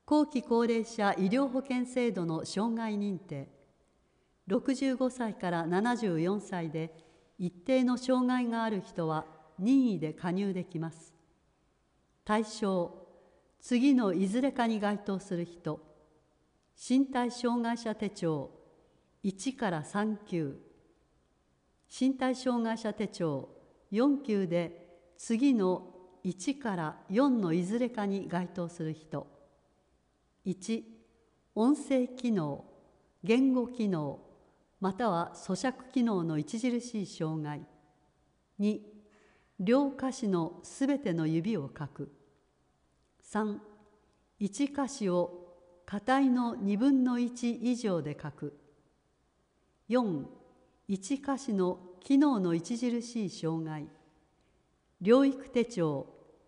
後期高齢者医療保険制度の障害認定、65歳から74歳で一定の障害がある人は任意で加入できます。対象、次のいずれかに該当する人、身体障害者手帳1から3級、身体障害者手帳4級で次の1から4のいずれかに該当する人、1、音声機能、言語機能、または咀嚼機能の著しい障害。2、両下肢のすべての指を書く。3、1下肢を片の2分の1以上で書く。4、1下肢の機能の著しい障害。療育手帳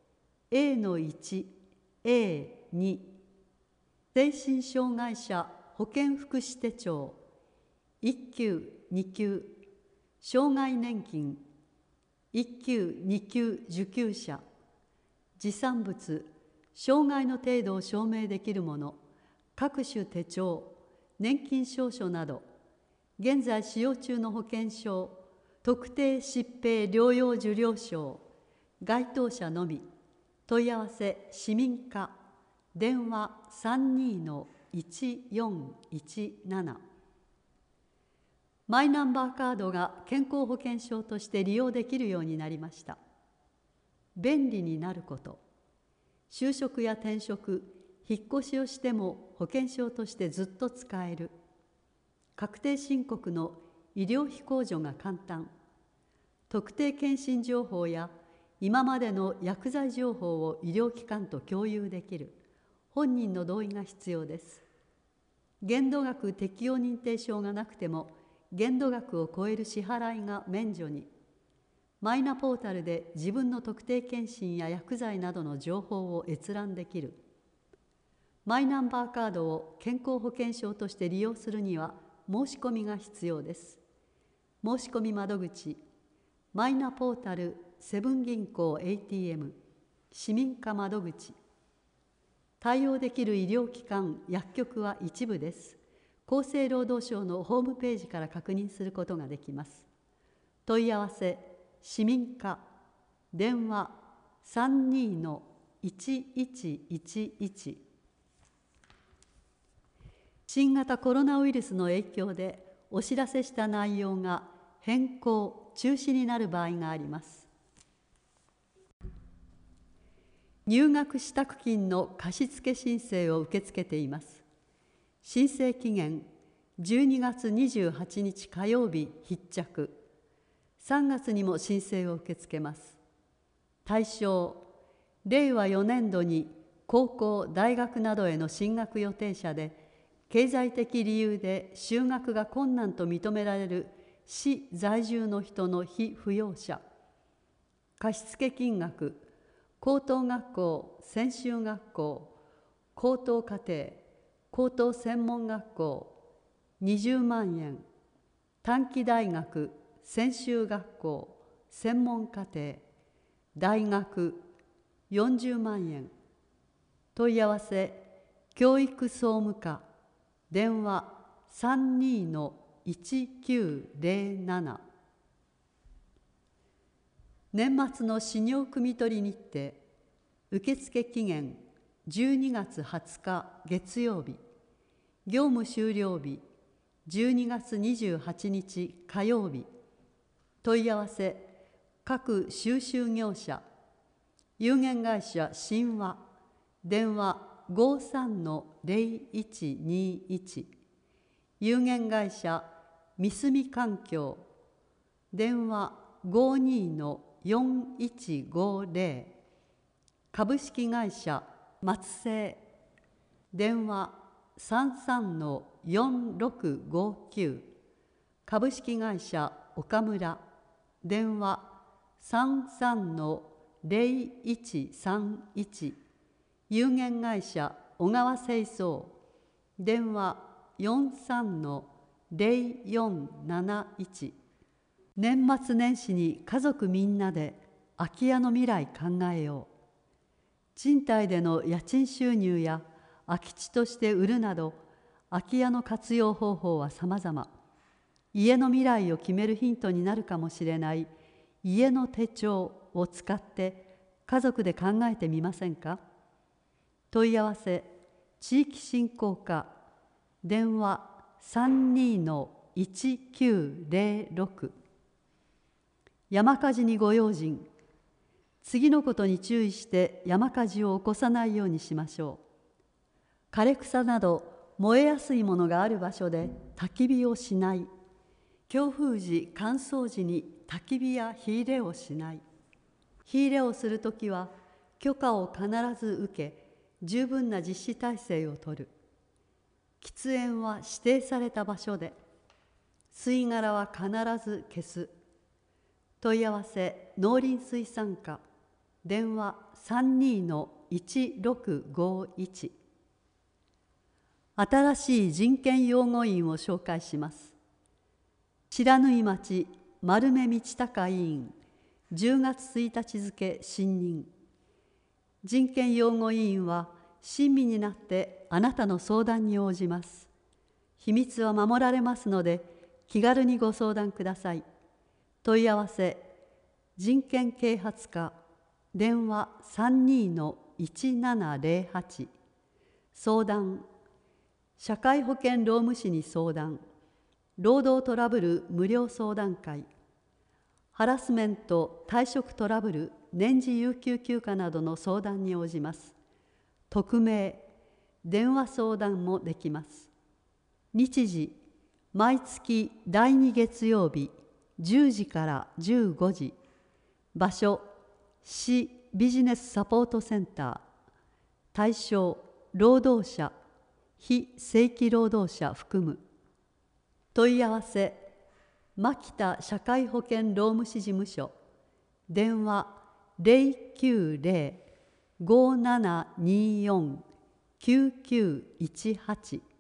A-1、A2、精神障害者保健福祉手帳1級、2級、障害年金1級、2級受給者、持産物、障害の程度を証明できるもの、各種手帳、年金証書など、現在使用中の保険証、特定疾病療養受領証、該当者のみ、問い合わせ市民課、電話32-1417。マイナンバーカードが健康保険証として利用できるようになりました。便利になること。就職や転職、引っ越しをしても保険証としてずっと使える。確定申告の医療費控除が簡単。特定健診情報や今までの薬剤情報を医療機関と共有できる。本人の同意が必要です。限度額適用認定証がなくても、限度額を超える支払いが免除に。マイナポータルで自分の特定健診や薬剤などの情報を閲覧できる。マイナンバーカードを健康保険証として利用するには申し込みが必要です。申し込み窓口、マイナポータルセブン銀行 ATM、市民課窓口。対応できる医療機関、薬局は一部です。厚生労働省のホームページから確認することができます。問い合わせ、市民課、電話32-1111。新型コロナウイルスの影響でお知らせした内容が変更・中止になる場合があります。入学支度金の貸付申請を受け付けています。申請期限12月28日火曜日必着。3月にも申請を受け付けます。対象、令和4年度に高校・大学などへの進学予定者で、経済的理由で就学が困難と認められる市在住の人の被扶養者。貸付金額、高等学校、専修学校、高等課程、高等専門学校、20万円。短期大学、専修学校、専門課程、大学、40万円。問い合わせ、教育総務課、電話32-1907。年末の始業組み取り日程、受付期限12月20日月曜日、業務終了日12月28日火曜日。問い合わせ、各収集業者、有限会社神話、電話53-0121、有限会社三住環境、電話52-4150、株式会社松生、電話33-4659、株式会社岡村、電話33-0131、有限会社小川清掃、電話43-0471。年末年始に家族みんなで空き家の未来考えよう。賃貸での家賃収入や空き地として売るなど、空き家の活用方法はさまざま。家の未来を決めるヒントになるかもしれない家の手帳を使って家族で考えてみませんか？問い合わせ、地域振興課、電話 32-1906。山火事にご用心。次のことに注意して山火事を起こさないようにしましょう。枯れ草など燃えやすいものがある場所で焚き火をしない。強風時、乾燥時に焚き火や火入れをしない。火入れをするときは許可を必ず受け、十分な実施体制をとる。喫煙は指定された場所で、吸い殻は必ず消す。問い合わせ、農林水産課、電話 32-1651。新しい人権擁護員を紹介します。白縫町丸目道隆委員、10月1日付新任。人権擁護委員は親身になってあなたの相談に応じます。秘密は守られますので気軽にご相談ください。問い合わせ、人権啓発課、電話 32-1708。相談、社会保険労務士に相談、労働トラブル無料相談会、ハラスメント、退職トラブル、年次有給休暇などの相談に応じます。匿名、電話相談もできます。日時、毎月第2月曜日、10時から15時。場所、市ビジネスサポートセンター。対象、労働者、非正規労働者含む。問い合わせ、牧田社会保険労務士事務所、電話 090-5724-9918。